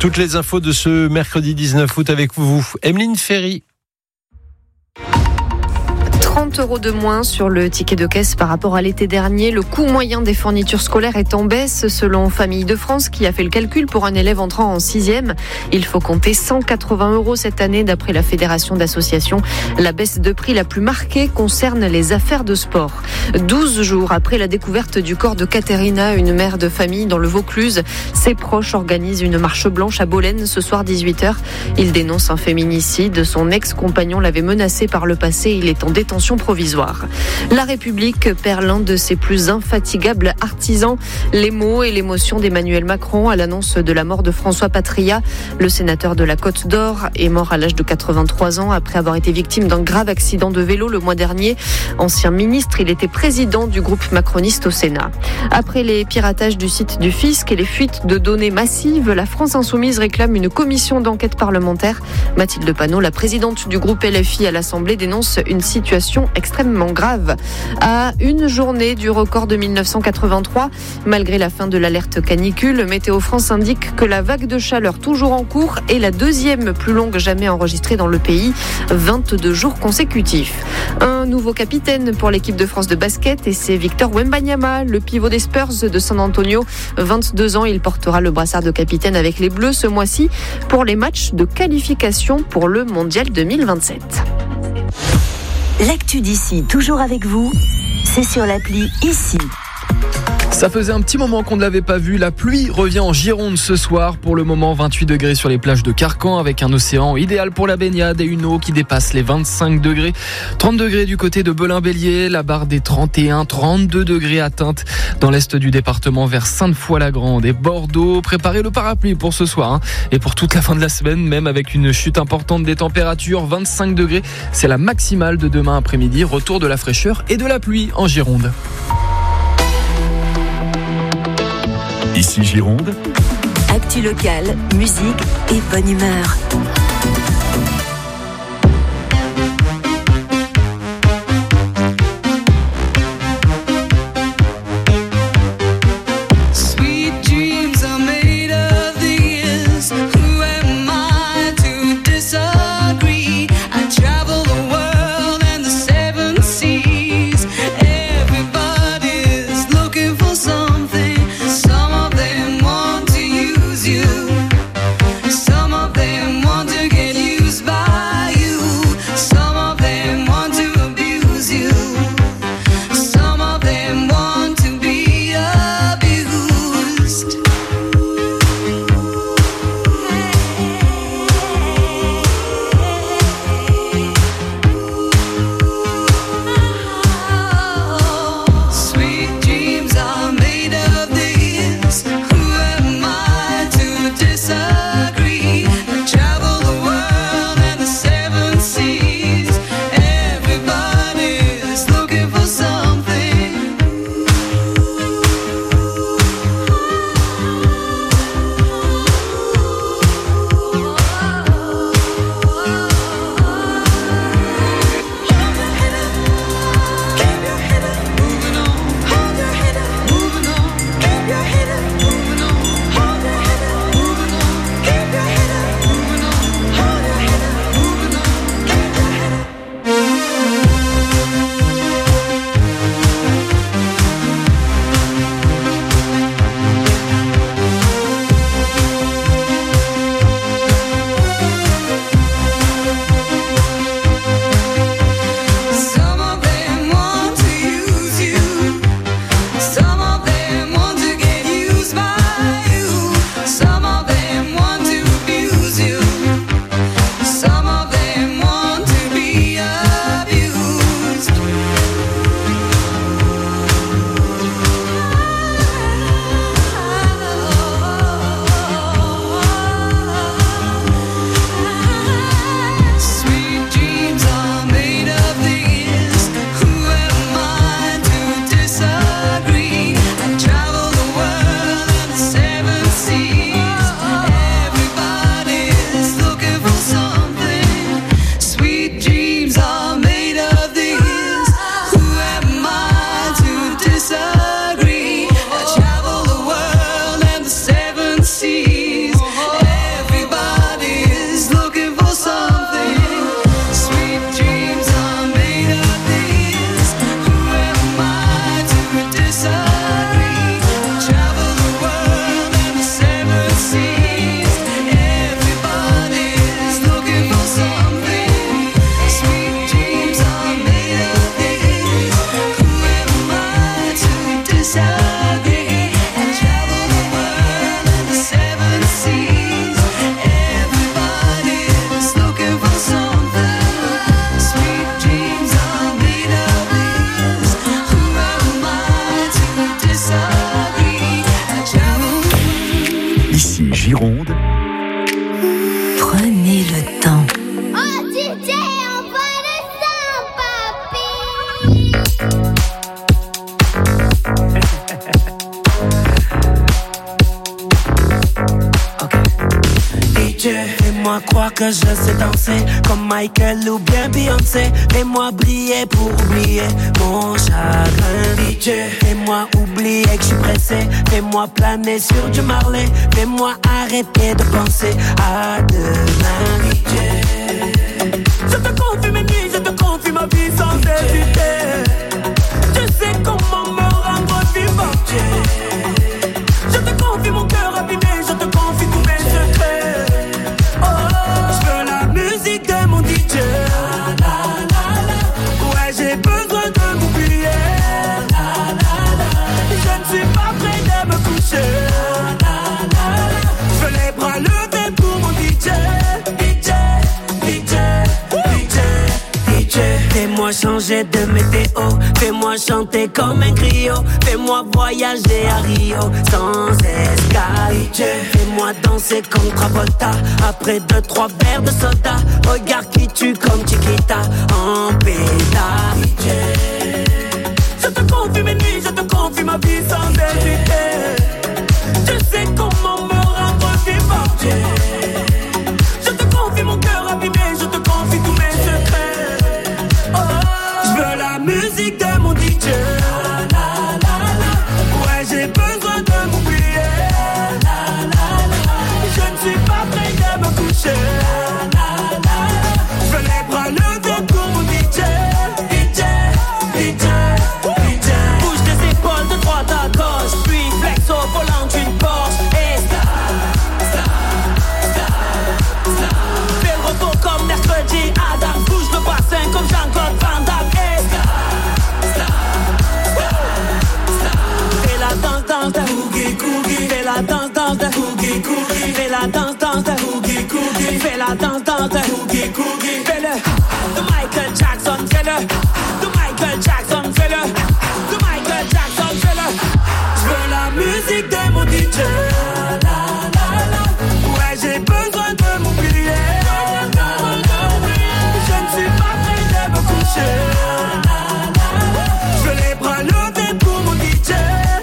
Toutes les infos de ce mercredi 19 août avec vous, Emeline Ferry. 30 € de moins sur le ticket de caisse par rapport à l'été dernier. Le coût moyen des fournitures scolaires est en baisse selon Famille de France qui a fait le calcul pour un élève entrant en 6e. Il faut compter 180 € cette année d'après la Fédération d'associations. La baisse de prix la plus marquée concerne les affaires de sport. 12 jours après la découverte du corps de Katerina, une mère de famille dans le Vaucluse, ses proches organisent une marche blanche à Bolène ce soir 18h. Il dénonce un féminicide. Son ex-compagnon l'avait menacé par le passé. Il est en détention provisoire. La République perd l'un de ses plus infatigables artisans. Les mots et l'émotion d'Emmanuel Macron à l'annonce de la mort de François Patria. Le sénateur de la Côte d'Or est mort à l'âge de 83 ans après avoir été victime d'un grave accident de vélo le mois dernier. Ancien ministre, il était président du groupe macroniste au Sénat. Après les piratages du site du fisc et les fuites de données massives, la France Insoumise réclame une commission d'enquête parlementaire. Mathilde Panot, la présidente du groupe LFI à l'Assemblée, dénonce une situation extrêmement grave. À une journée du record de 1983, malgré la fin de l'alerte canicule, Météo France indique que la vague de chaleur toujours en cours est la deuxième plus longue jamais enregistrée dans le pays, 22 jours consécutifs. Un nouveau capitaine pour l'équipe de France de basket et c'est Victor Wembanyama, le pivot des Spurs de San Antonio. 22 ans, il portera le brassard de capitaine avec les Bleus ce mois-ci pour les matchs de qualification pour le Mondial 2027. L'actu d'ici, toujours avec vous, c'est sur l'appli Ici. Ça faisait un petit moment qu'on ne l'avait pas vu. La pluie revient en Gironde ce soir. Pour le moment, 28 degrés sur les plages de Carcan avec un océan idéal pour la baignade et une eau qui dépasse les 25 degrés. 30 degrés du côté de Belin-Bélier, la barre des 31, 32 degrés atteinte dans l'est du département vers Sainte-Foy-la-Grande et Bordeaux. Préparez le parapluie pour ce soir et pour toute la fin de la semaine, même avec une chute importante des températures. 25 degrés, c'est la maximale de demain après-midi. Retour de la fraîcheur et de la pluie en Gironde. Ici Gironde. Actu locale, musique et bonne humeur. Some of them want Gironde, Prenez le temps. Oh, DJ, envoie le son, papi. DJ, fais-moi croire que je sais danser comme Michael ou bien Beyoncé. Fais-moi briller pour oublier mon chagrin. DJ, fais-moi oublier que je suis pressé. Fais-moi planer sur du Marley. Fais-moi arrêter de penser à demain. DJ, je te confie mes nuits, je te confie ma vie sans hésiter. Je sais comment me rendre vivant. Je te confie mon cœur abîmé, je te confie tous mes secrets. Je veux la musique de mon DJ. Ouais, j'ai besoin de m'oublier. Je ne suis pas prêt de me coucher. Je veux les bras levés pour mon DJ. DJ, fais-moi changer de météo. Fais-moi chanter comme un griot. Fais-moi voyager à Rio sans escale. DJ, fais-moi danser comme Travolta. Après 2-3 verres de soda. Regarde qui tue comme Chiquita en pétard. DJ, je te confie mes nuits, je te confie ma vie sans hésiter. Je sais comment me rendre vivant. Je te confie mon cœur abîmé, je te confie tous mes secrets. Je veux la musique de mon DJ. Ouais, j'ai besoin de m'oublier. Je ne suis pas prêt de me coucher. Je veux les bras levés pour mon DJ. Bouge tes épaules de droite à gauche, puis flex au volant d'une Porsche. Et fais le repos comme mercredi Adam. Bouge le bassin comme Jean-Claude Van Damme. Fais la danse de Coogie Coogie. Fais la danse de Coogie Coogie. Fais la danse de Coogie Coogie. Fais la danse de Coogie Coogie. Fais-le de Michael Jackson. Fais-le de Michael Jackson. Fais-le de Michael Jackson. Fais-le. Je veux la musique de mon DJ. Ouais, j'ai besoin de m'oublier. Je ne suis pas prêt de me coucher. Je veux les bras levés pour mon DJ.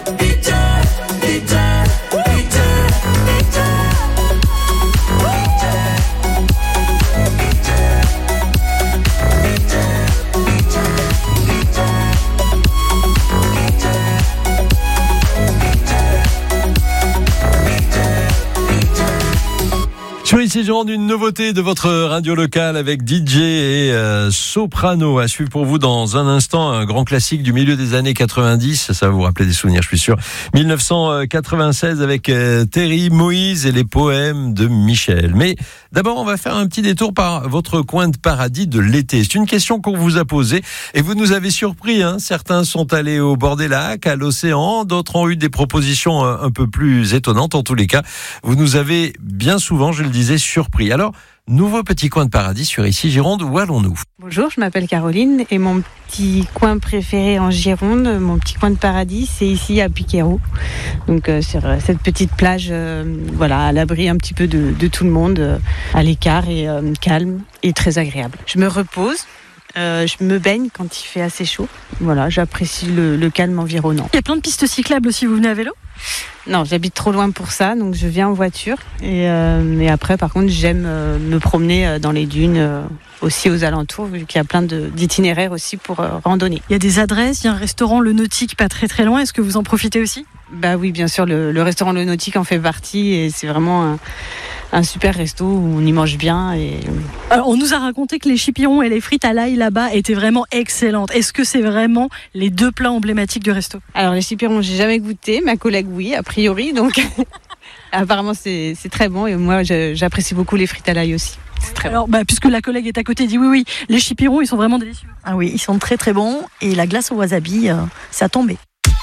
Sur Ici Gironde, une nouveauté de votre radio locale avec DJ et Soprano. À suivre pour vous dans un instant, un grand classique du milieu des années 90. Ça va vous rappeler des souvenirs, je suis sûr. 1996 avec Terry Moïse et les poèmes de Michel. Mais d'abord, on va faire un petit détour par votre coin de paradis de l'été. C'est une question qu'on vous a posée et vous nous avez surpris. Certains sont allés au bord des lacs, à l'océan. D'autres ont eu des propositions un peu plus étonnantes. En tous les cas, vous nous avez bien souvent, je le disais, surpris. Alors, nouveau petit coin de paradis sur Ici Gironde, où allons-nous ? Bonjour, je m'appelle Caroline et mon petit coin préféré en Gironde, mon petit coin de paradis, c'est ici à Piquero. Donc sur cette petite plage, à l'abri un petit peu de tout le monde, à l'écart et calme et très agréable. Je me repose. Je me baigne quand il fait assez chaud. Voilà, j'apprécie le calme environnant. Il y a plein de pistes cyclables aussi, vous venez à vélo ? Non, j'habite trop loin pour ça, donc je viens en voiture. Et après, par contre, j'aime me promener dans les dunes, aussi aux alentours, vu qu'il y a plein d'itinéraires aussi pour randonner. Il y a des adresses, il y a un restaurant Le Nautique pas très très loin. Est-ce que vous en profitez aussi ? Bah oui, bien sûr, le restaurant Le Nautique en fait partie et c'est vraiment un super resto où on y mange bien. Alors, on nous a raconté que les chipirons et les frites à l'ail là-bas étaient vraiment excellentes. Est-ce que c'est vraiment les deux plats emblématiques du resto ? Alors les chipirons, j'ai jamais goûté. Ma collègue, oui, a priori. Donc apparemment, c'est très bon. Et moi, j'apprécie beaucoup les frites à l'ail aussi. C'est très bon. Alors, puisque la collègue est à côté, dit oui, les chipirons, ils sont vraiment délicieux. Ah oui, ils sont très très bons. Et la glace au wasabi, ça a tombé.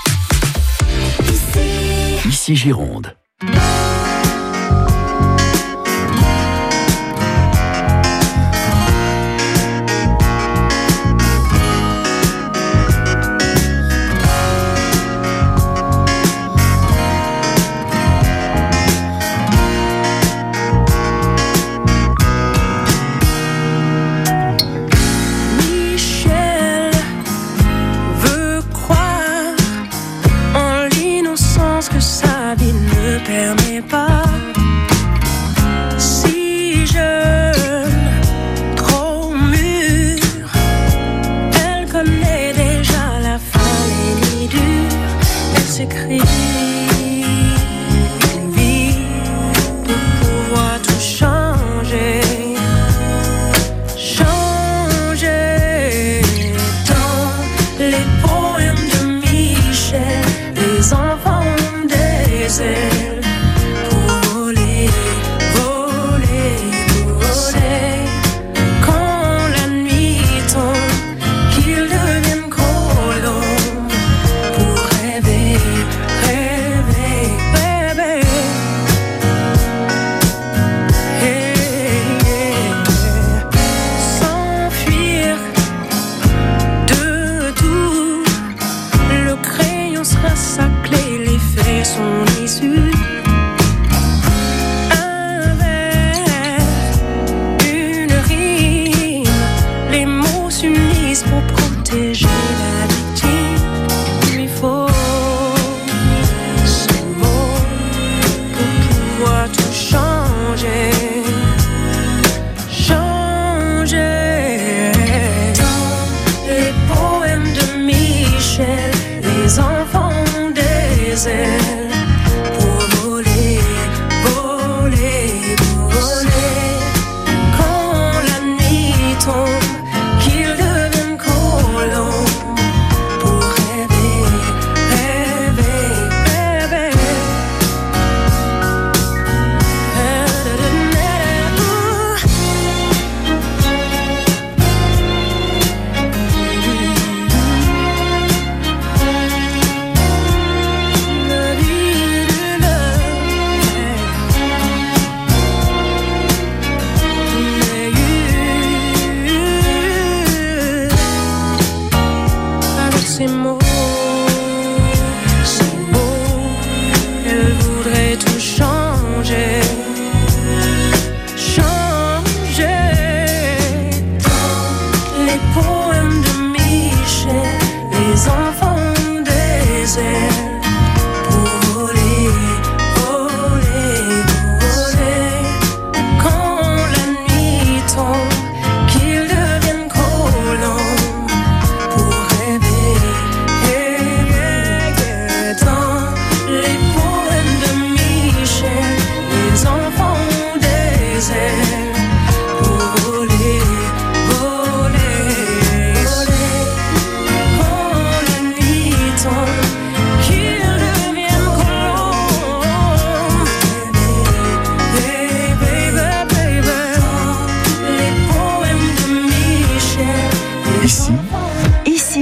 Ici Gironde.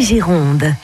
Gironde.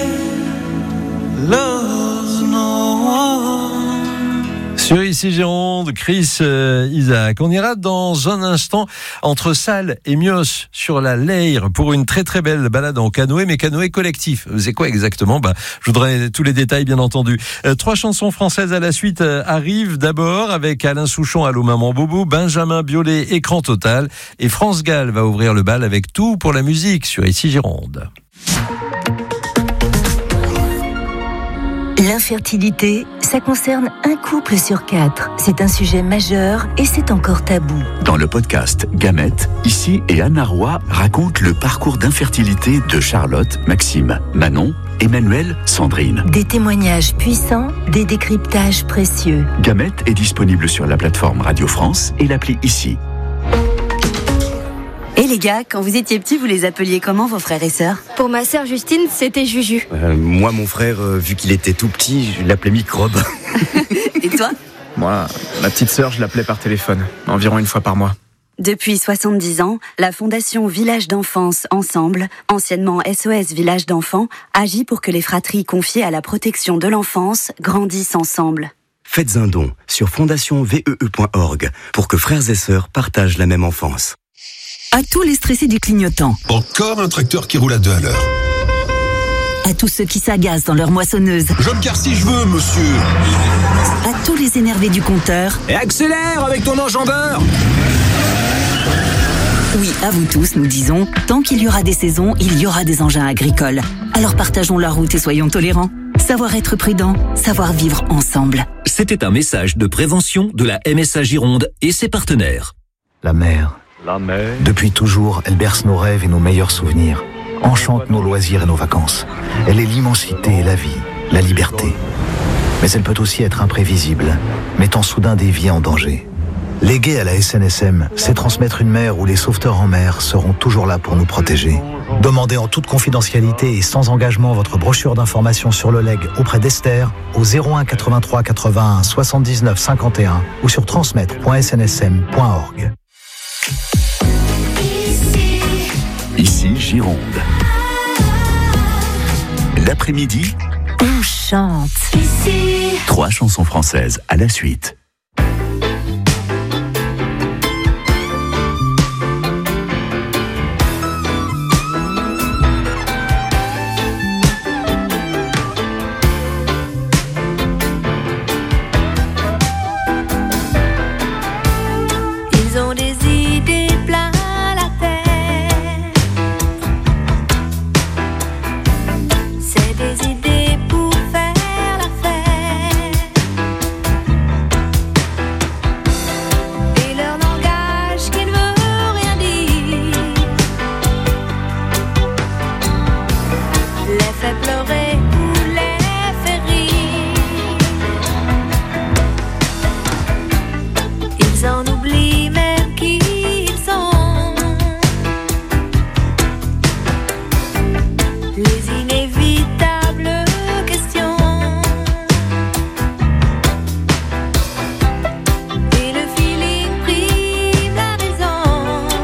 Sur Ici Gironde, Gironde, Chris Isaac. On ira dans un instant entre Salles et Mios sur la Leyre pour une très très belle balade en canoë, mais canoë collectif. C'est quoi exactement? Je voudrais tous les détails, bien entendu. 3 chansons françaises à la suite arrivent. D'abord avec Alain Souchon, Allô Maman Bobo, Benjamin Biolay, Écran Total, et France Gall va ouvrir le bal avec Tout pour la musique sur Ici Gironde. L'infertilité, ça concerne un couple sur 4. C'est un sujet majeur et c'est encore tabou. Dans le podcast Gamètes, Ici et Anna Roy racontent le parcours d'infertilité de Charlotte, Maxime, Manon, Emmanuel, Sandrine. Des témoignages puissants, des décryptages précieux. Gamètes est disponible sur la plateforme Radio France et l'appli Ici. Et les gars, quand vous étiez petits, vous les appeliez comment vos frères et sœurs? Pour ma sœur Justine, c'était Juju. Moi, mon frère, vu qu'il était tout petit, je l'appelais Microbe. Et toi? Moi, ma petite sœur, je l'appelais par téléphone, environ une fois par mois. Depuis 70 ans, la Fondation Village d'Enfance Ensemble, anciennement SOS Village d'Enfants, agit pour que les fratries confiées à la protection de l'enfance grandissent ensemble. Faites un don sur fondationvee.org pour que frères et sœurs partagent la même enfance. À tous les stressés du clignotant. Encore un tracteur qui roule à 2 à l'heure. À tous ceux qui s'agacent dans leur moissonneuse. Je me carre si je veux, monsieur. À tous les énervés du compteur. Et accélère avec ton enjambeur. Oui, à vous tous, nous disons, tant qu'il y aura des saisons, il y aura des engins agricoles. Alors partageons la route et soyons tolérants. Savoir être prudent, savoir vivre ensemble. C'était un message de prévention de la MSA Gironde et ses partenaires. La mer. Depuis toujours, elle berce nos rêves et nos meilleurs souvenirs, enchante nos loisirs et nos vacances. Elle est l'immensité et la vie, la liberté. Mais elle peut aussi être imprévisible, mettant soudain des vies en danger. Léguer à la SNSM, c'est transmettre une mer où les sauveteurs en mer seront toujours là pour nous protéger. Demandez en toute confidentialité et sans engagement votre brochure d'information sur le legs auprès d'Esther au 01 83 81 79 51 ou sur transmettre.snsm.org. Ici Gironde. L'après-midi, on chante. 3 chansons françaises à la suite.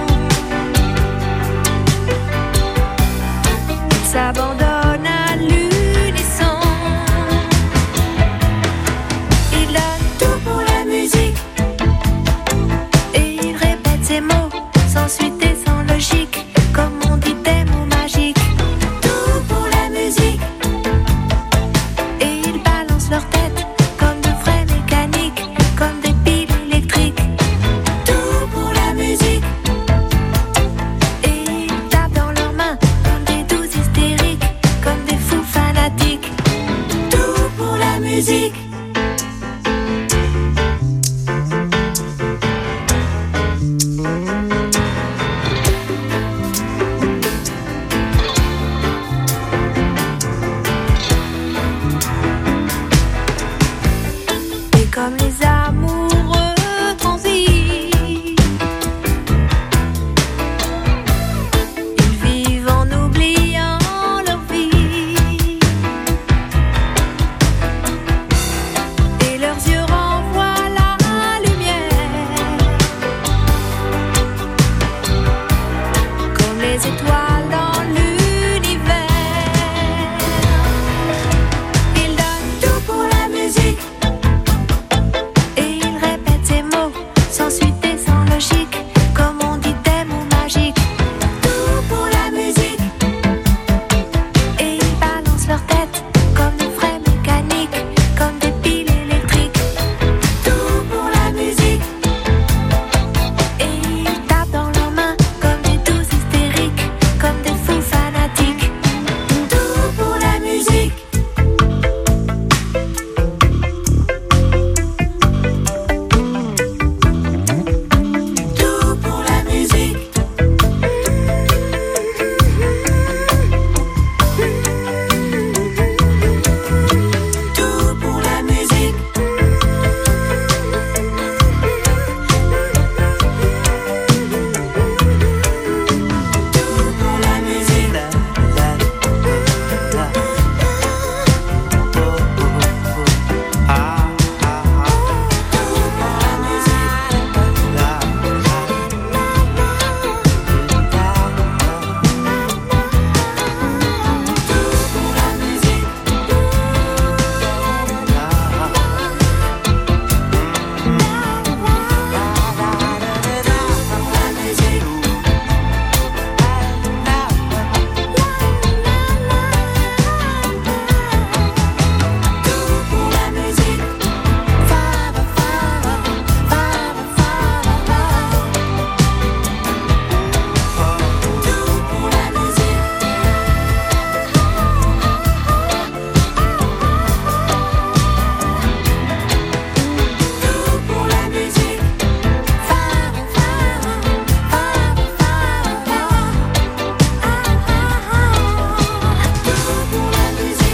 S'abandonne à lui.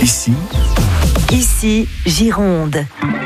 Ici, Gironde.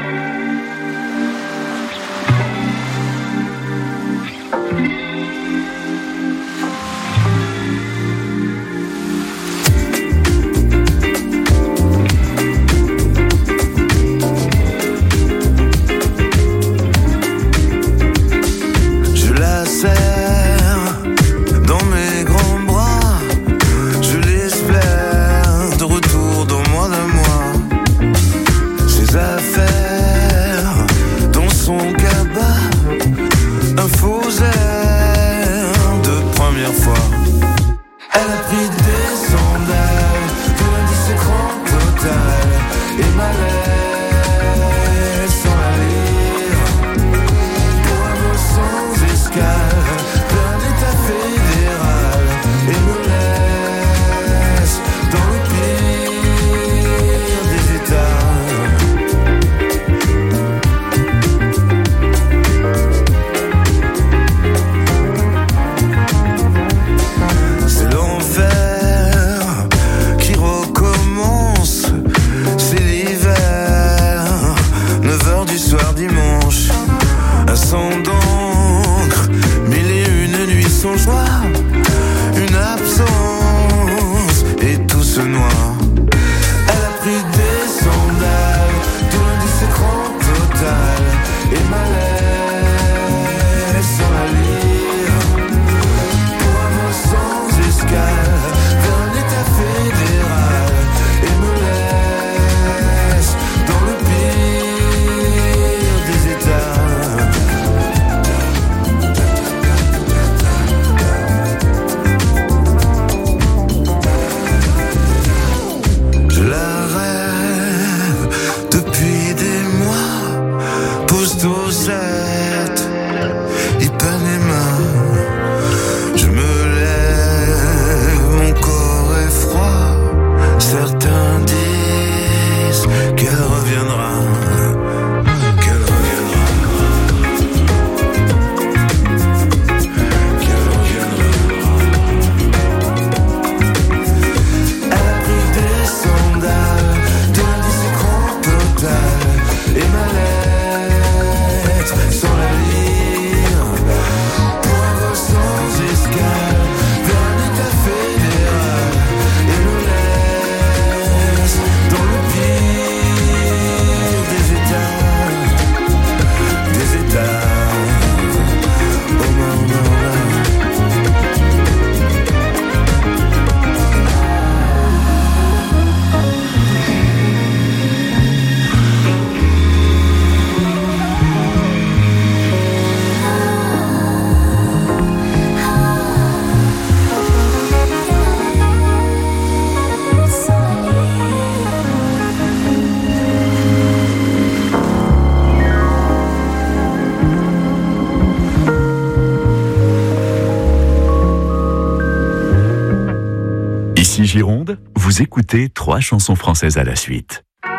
Gironde, vous écoutez 3 chansons françaises à la suite.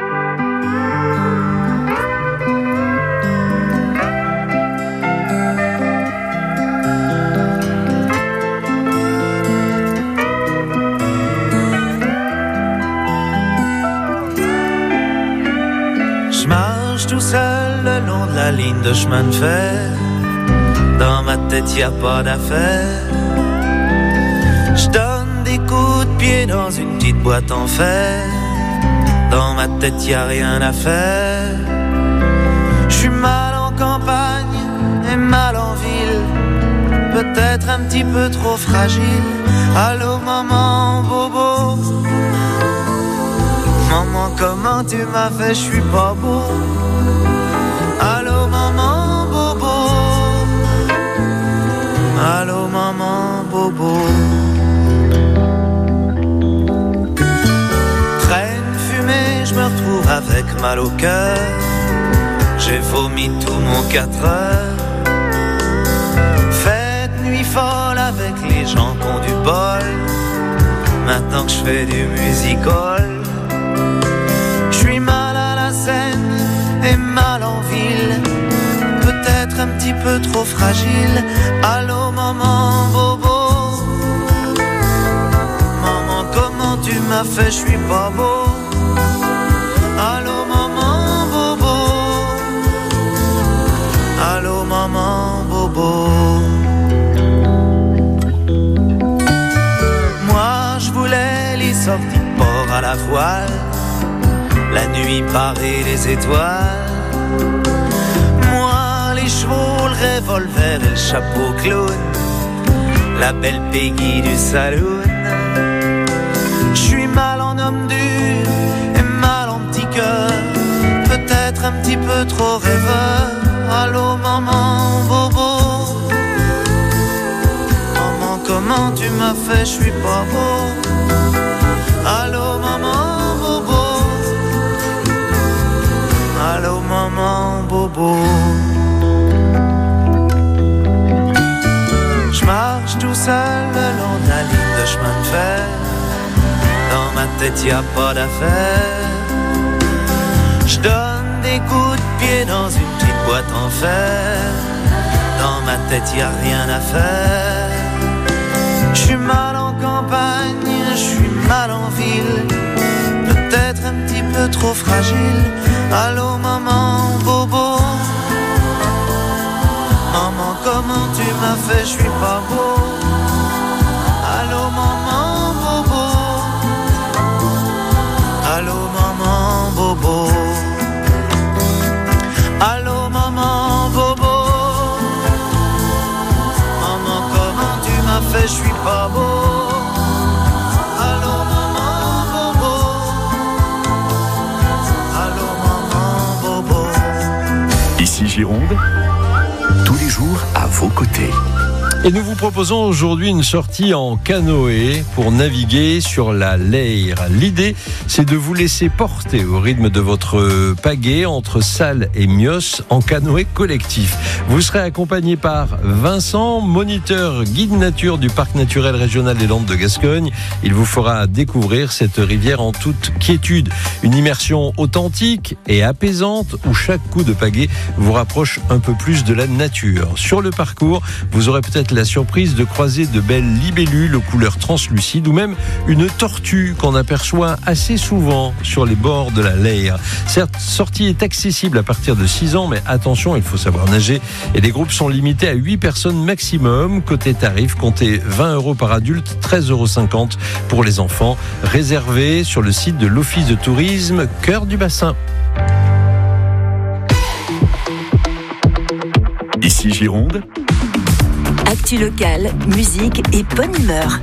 Je marche tout seul le long de la ligne de chemin de fer. Dans ma tête y a pas d'affaire. Je donne des coups de pied dans une petite boîte en fer. Dans ma tête y a rien à faire. Je suis mal en campagne et mal en ville. Peut-être un petit peu trop fragile. Allô maman bobo. Maman comment tu m'as fait, je suis pas beau. Allô maman bobo. Allô maman bobo. Je me retrouve avec mal au cœur. J'ai vomi tout mon 4 heures. Fête nuit folle avec les gens qui ont du bol. Maintenant que je fais du music-hall. Je suis mal à la scène et mal en ville. Peut-être un petit peu trop fragile. Allô maman bobo. Maman comment tu m'as fait, je suis pas beau. Allô maman bobo, allô maman bobo. Moi je voulais les sorties de port à la voile, la nuit parée les étoiles. Moi les chevaux, le revolver et le chapeau clown, la belle Peggy du saloon. Je suis mal en homme dur et mal en petit cœur, peut-être un petit peu trop rêveur. Allô maman bobo, maman comment tu m'as fait, je suis pas beau. Allô maman bobo, allô maman bobo. Je marche tout seul le long de la ligne de chemin de fer, dans ma tête y a pas d'affaire. Je donne des coups de pied dans une petite boîte en fer, dans ma tête y a rien à faire. Je suis mal en campagne, je suis mal en ville, peut-être un petit peu trop fragile. Allô maman bobo, maman comment tu m'as fait, je suis pas beau. Allô maman bobo, allô maman bobo, allô maman bobo, maman comment tu m'as fait, je suis pas beau. Allô maman bobo, allô maman bobo. Ici Gironde, tous les jours à vos côtés. Et nous vous proposons aujourd'hui une sortie en canoë pour naviguer sur la Leyre. L'idée, c'est de vous laisser porter au rythme de votre pagaie entre Salles et Mios en canoë collectif. Vous serez accompagné par Vincent, moniteur guide nature du Parc naturel régional des Landes de Gascogne. Il vous fera découvrir cette rivière en toute quiétude. Une immersion authentique et apaisante où chaque coup de pagaie vous rapproche un peu plus de la nature. Sur le parcours, vous aurez peut-être la surprise de croiser de belles libellules aux couleurs translucides ou même une tortue qu'on aperçoit assez souvent sur les bords de la Leyre. Cette sortie est accessible à partir de 6 ans, mais attention, il faut savoir nager et les groupes sont limités à 8 personnes maximum. Côté tarif, comptez 20 € par adulte, 13,50 € pour les enfants, réservé sur le site de l'Office de tourisme Cœur du Bassin. Ici Gironde, Actu locale, musique et bonne humeur.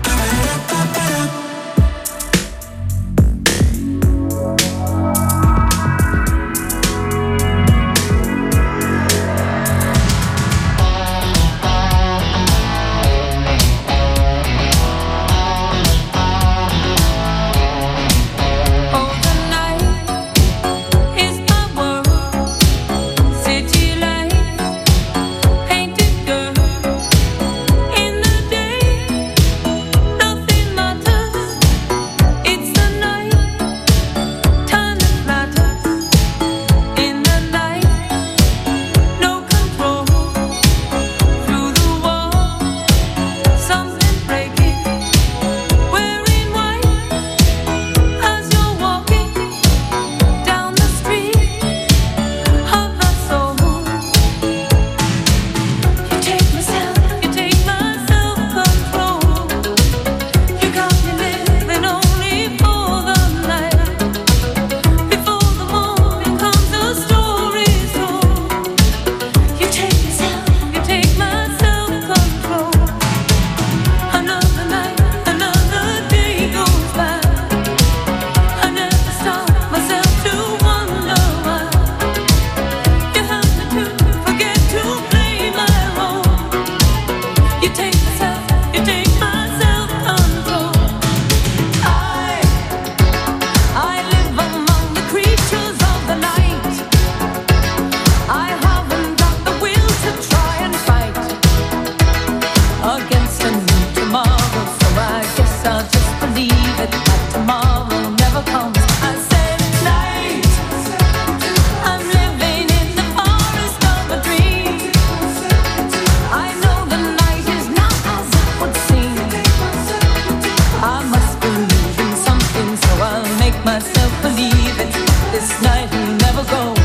Myself believe it. This night will never go.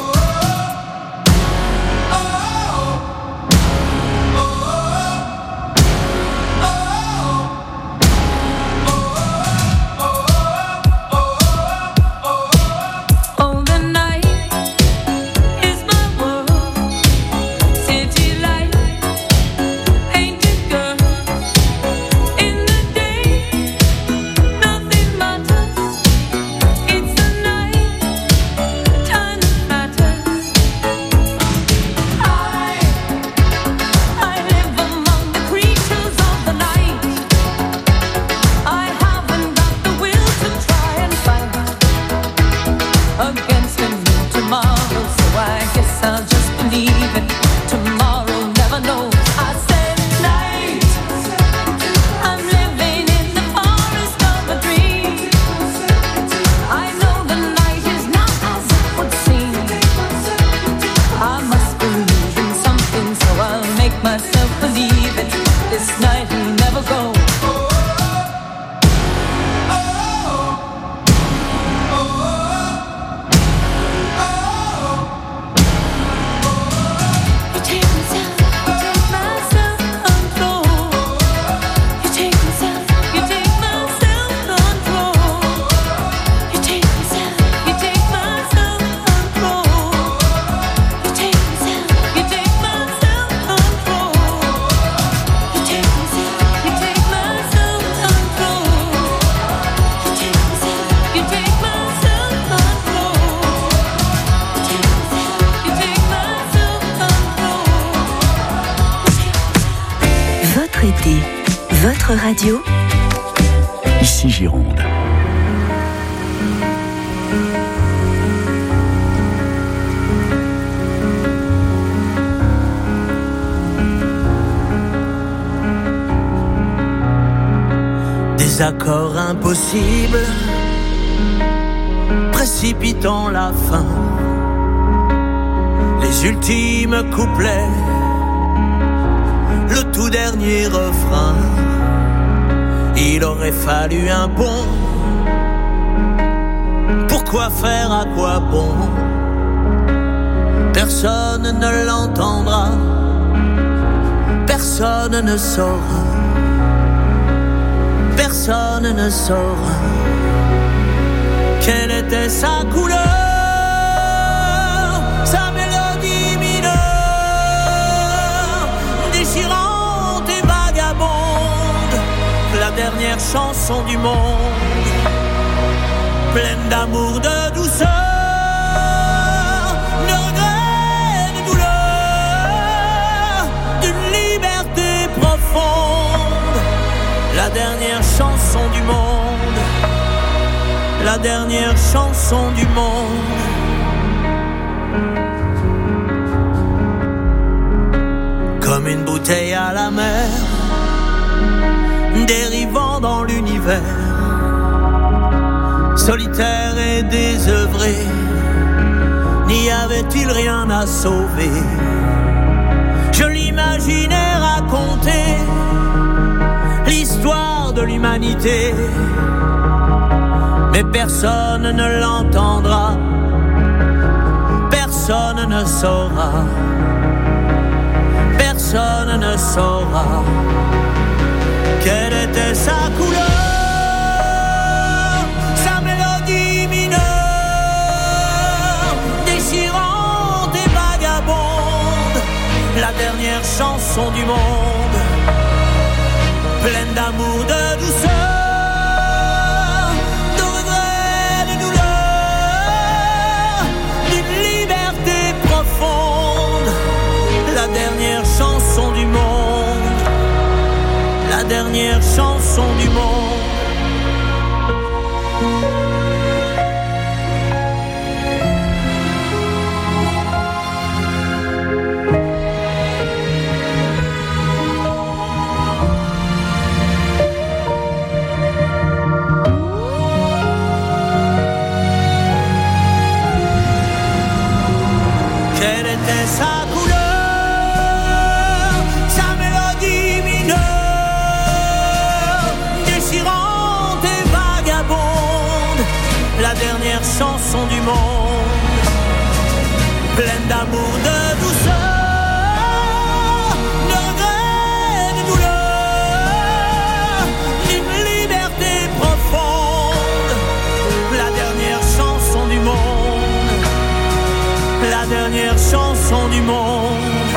Votre radio, ici Gironde. Des accords impossibles, précipitant la fin. Les ultimes couplets, le tout dernier refrain. Il aurait fallu un pont. Pourquoi faire, à quoi bon? Personne ne l'entendra, personne ne saura, personne ne saura quelle était sa couleur, sa mélodie mineure, déchirante et vagabonde, la dernière chanson du monde, pleine d'amour, de douceur, de regrets, de douleur, d'une liberté profonde, la dernière chanson du monde, la dernière chanson du monde. Comme une bouteille à la mer, dérivant dans l'univers, solitaire et désœuvré, n'y avait-il rien à sauver? Je l'imaginais raconter l'histoire de l'humanité, mais personne ne l'entendra, personne ne saura, personne ne saura quelle était sa couleur, sa mélodie mineure, déchirante et vagabonde, la dernière chanson du monde, pleine d'amour, de douceur, de regrets, de douleur, d'une liberté profonde, la dernière chanson du monde, la dernière chanson du monde. Quelle était sa couleur, sa mélodie mineure, déchirante la dernière chanson du monde, pleine d'amour, de douceur, de regrets, de douleur, d'une liberté profonde, la dernière chanson du monde, la dernière chanson du monde.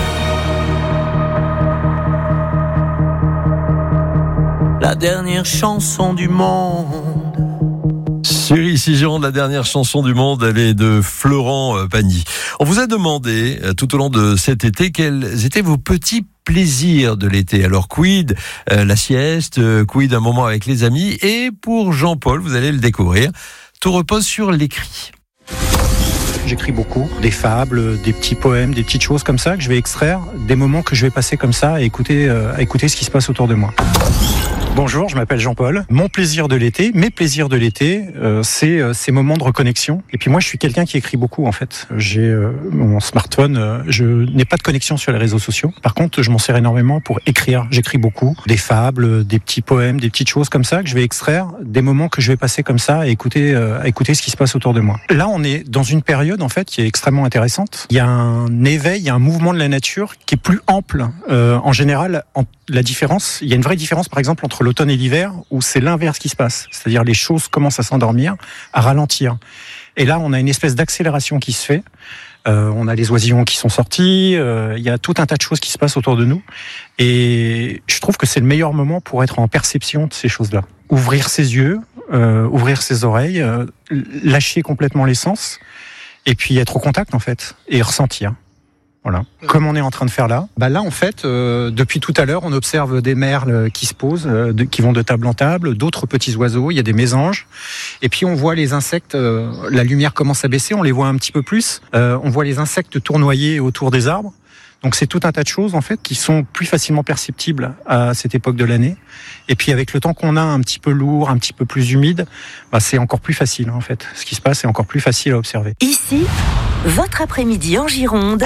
La dernière chanson du monde. Sur Ici Gironde, la dernière chanson du monde, elle est de Florent Pagny. On vous a demandé tout au long de cet été quels étaient vos petits plaisirs de l'été. Alors quid la sieste, quid un moment avec les amis, et pour Jean-Paul, vous allez le découvrir, tout repose sur l'écrit. J'écris beaucoup, des fables, des petits poèmes, des petites choses comme ça que je vais extraire, des moments que je vais passer comme ça à écouter ce qui se passe autour de moi. Bonjour, je m'appelle Jean-Paul. Mon plaisir de l'été, mes plaisirs de l'été, c'est ces moments de reconnexion. Et puis moi, je suis quelqu'un qui écrit beaucoup en fait. J'ai mon smartphone, je n'ai pas de connexion sur les réseaux sociaux. Par contre, je m'en sers énormément pour écrire. J'écris beaucoup, des fables, des petits poèmes, des petites choses comme ça que je vais extraire, des moments que je vais passer comme ça à écouter ce qui se passe autour de moi. Là, on est dans une période en fait qui est extrêmement intéressante. Il y a un éveil, il y a un mouvement de la nature qui est plus ample. En général, il y a une vraie différence par exemple entre l'automne et l'hiver où c'est l'inverse qui se passe. C'est-à-dire les choses commencent à s'endormir, à ralentir. Et là, on a une espèce d'accélération qui se fait. On a les oisillons qui sont sortis. Il y a tout un tas de choses qui se passent autour de nous. Et je trouve que c'est le meilleur moment pour être en perception de ces choses-là. Ouvrir ses yeux, ouvrir ses oreilles, lâcher complètement les sens. Et puis être au contact en fait. Et ressentir. Voilà. Comme on est en train de faire là. Là, en fait, depuis tout à l'heure, on observe des merles qui se posent, qui vont de table en table, d'autres petits oiseaux, il y a des mésanges. Et puis, on voit les insectes, la lumière commence à baisser, on les voit un petit peu plus. On voit les insectes tournoyer autour des arbres. Donc, c'est tout un tas de choses, en fait, qui sont plus facilement perceptibles à cette époque de l'année. Et puis, avec le temps qu'on a un petit peu lourd, un petit peu plus humide, c'est encore plus facile, en fait. Ce qui se passe est encore plus facile à observer. Ici, votre après-midi en Gironde.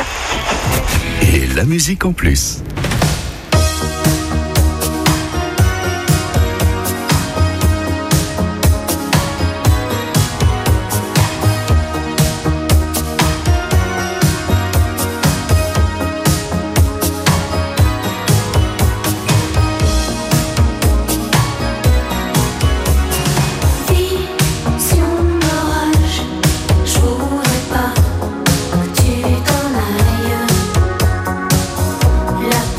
Et la musique en plus. La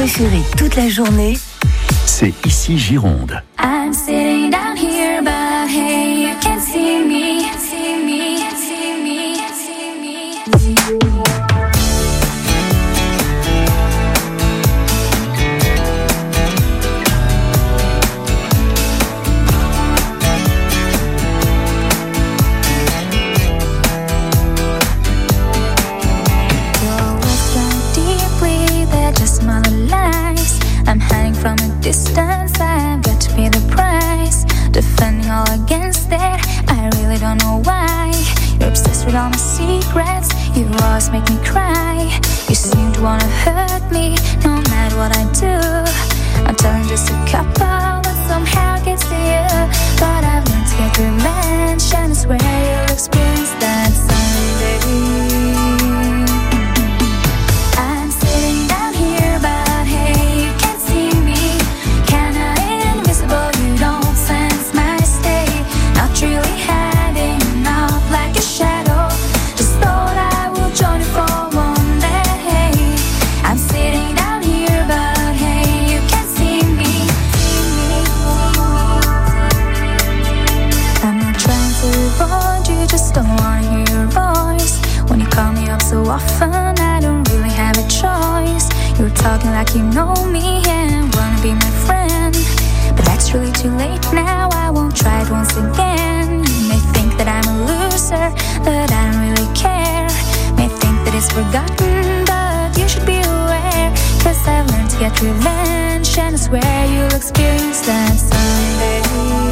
préféré toute la journée, c'est ici Gironde. I'm sitting down here, but hey, you can't see me, see me, see me, see me. I'm hiding from a distance, I've got to pay the price. Defending all against that, I really don't know why. You're obsessed with all my secrets, you always make me cry. You seem to wanna hurt me, no matter what I do. I'm telling just a couple, but somehow it gets to you. But I've learned to get revenge, and I swear you'll experience that someday. So often I don't really have a choice. You're talking like you know me and wanna be my friend, but that's really too late now. I won't try it once again. You may think that I'm a loser, but I don't really care. May think that it's forgotten, but you should be aware. Cause I've learned to get revenge, and I swear you'll experience that someday.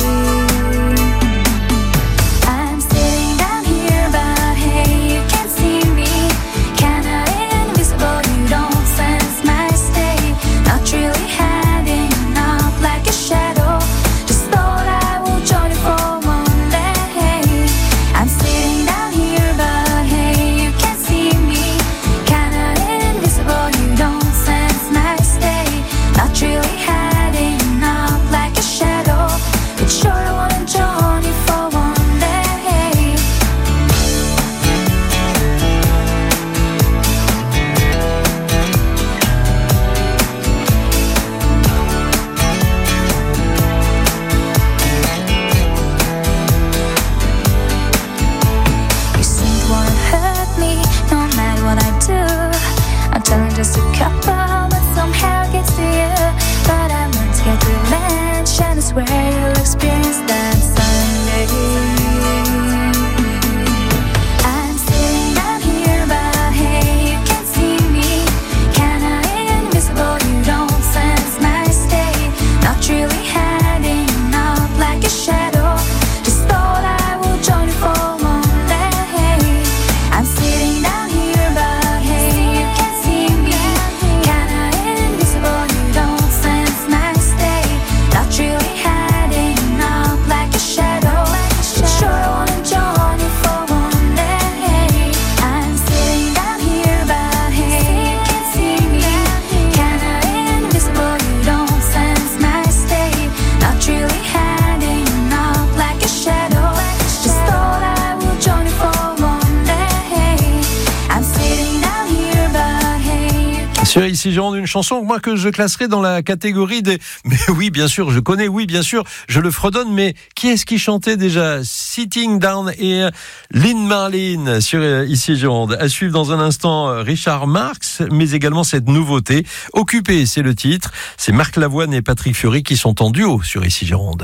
Sur Ici Gironde, une chanson moi que je classerais dans la catégorie des... Mais oui, bien sûr, je connais, oui, bien sûr, je le fredonne, mais qui est-ce qui chantait déjà Sitting Down et Lynn Marlin sur Ici Gironde. À suivre dans un instant Richard Marx, mais également cette nouveauté. Occupé, c'est le titre. C'est Marc Lavoine et Patrick Fiori qui sont en duo sur Ici Gironde.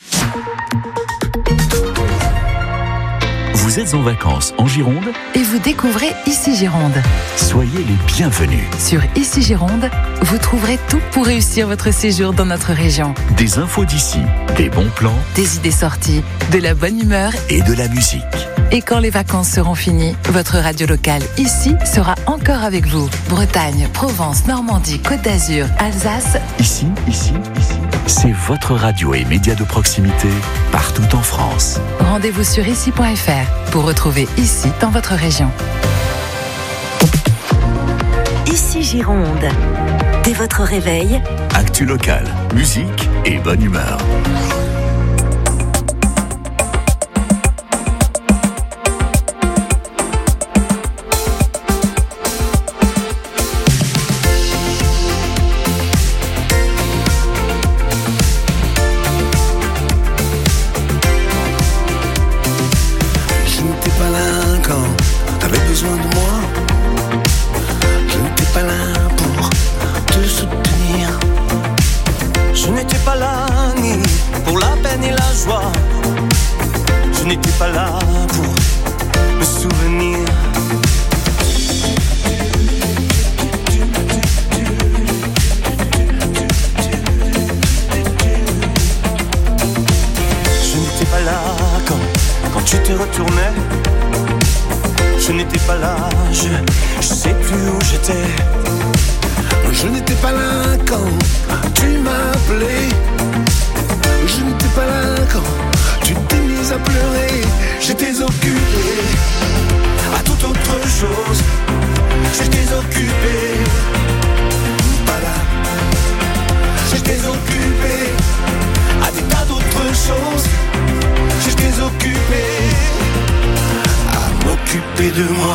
Vous êtes en vacances en Gironde et vous découvrez Ici Gironde. Soyez les bienvenus. Sur Ici Gironde, vous trouverez tout pour réussir votre séjour dans notre région. Des infos d'ici, des bons plans, des idées sorties, de la bonne humeur et de la musique. Et quand les vacances seront finies, votre radio locale ici sera encore avec vous. Bretagne, Provence, Normandie, Côte d'Azur, Alsace. Ici, c'est votre radio et média de proximité partout en France. Rendez-vous sur ici.fr pour retrouver Ici dans votre région. Ici Gironde. Dès votre réveil, actu locale, musique et bonne humeur. je sais plus où j'étais. Je n'étais pas là quand tu m'as appelé. Je n'étais pas là quand tu t'es mise à pleurer. J'étais occupé à toute autre chose. J'étais occupé, pas là. J'étais occupé à des tas d'autres choses. J'étais occupé à m'occuper de moi.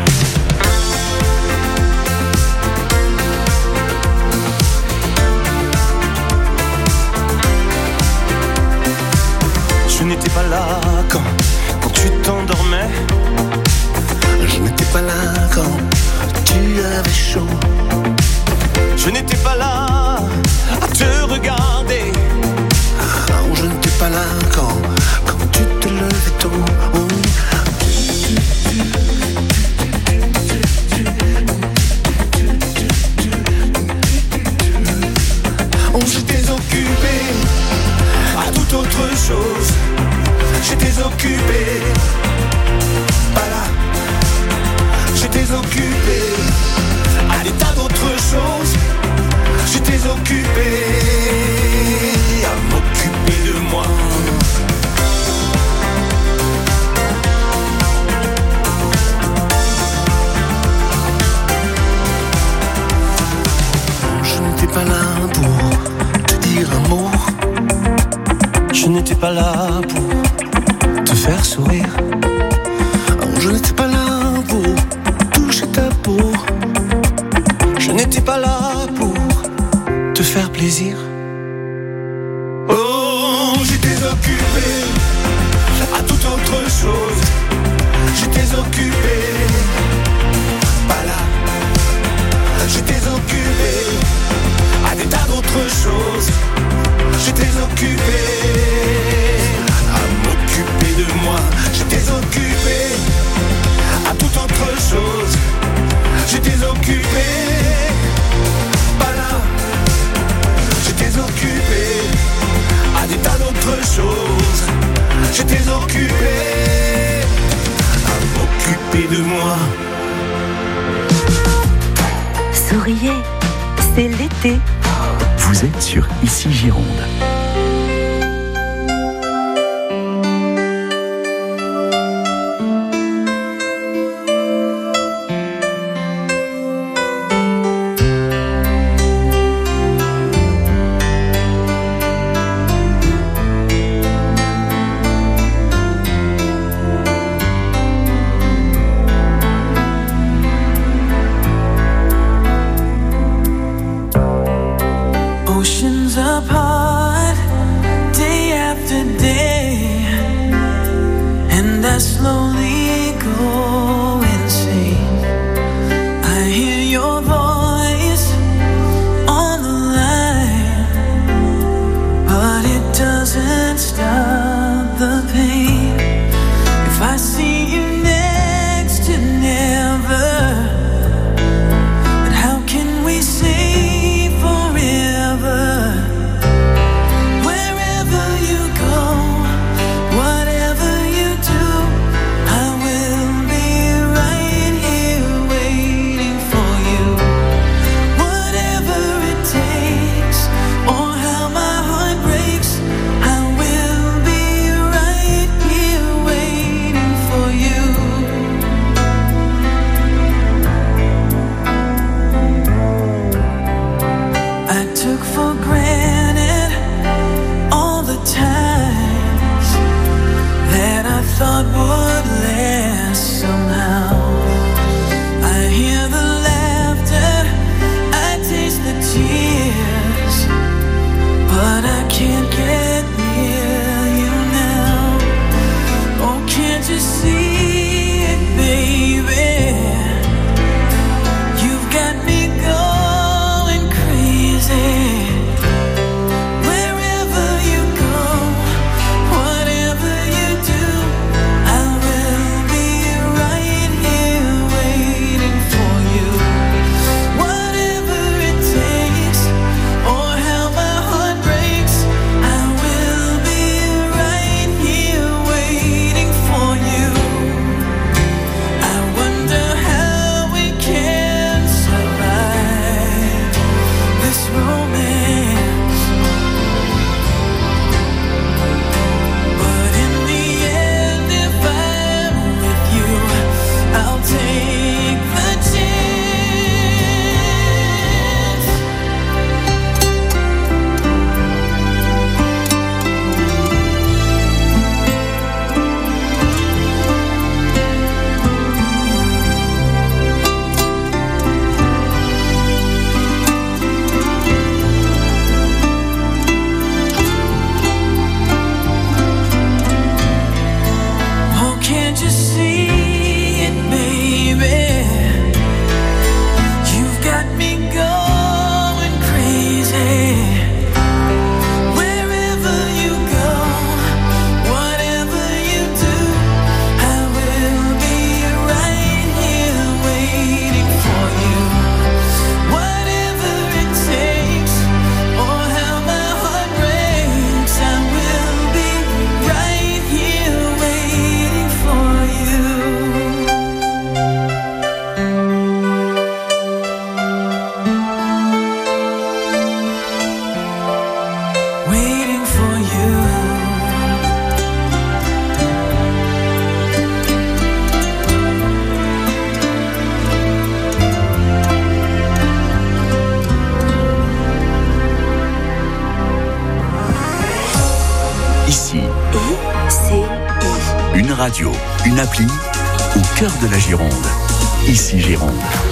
Je n'étais pas là quand tu t'endormais. Je n'étais pas là quand tu avais chaud. Je n'étais pas là à te regarder. Oh, je n'étais pas là quand tu te levais tôt. Oh. Oh, j'étais occupé à toute autre chose. J'étais occupé, pas là. J'étais occupé à des tas d'autres choses. J'étais occupé à m'occuper de moi. Je n'étais pas là pour te dire un mot. Je n'étais pas là pour te faire sourire. Je n'étais pas là pour toucher ta peau. Je n'étais pas là pour te faire plaisir. Oh, j'étais occupé à toute autre chose. J'étais occupé, pas là. J'étais occupé à des tas d'autres choses. J'étais occupé à m'occuper de moi. J'étais occupé à toute autre chose. J'étais occupé, pas là. J'étais occupé à des tas d'autres choses. J'étais occupé à m'occuper de moi. Souriez, c'est l'été. Vous êtes sur Ici Gironde. Oceans apart, radio, une appli au cœur de la Gironde. Ici Gironde.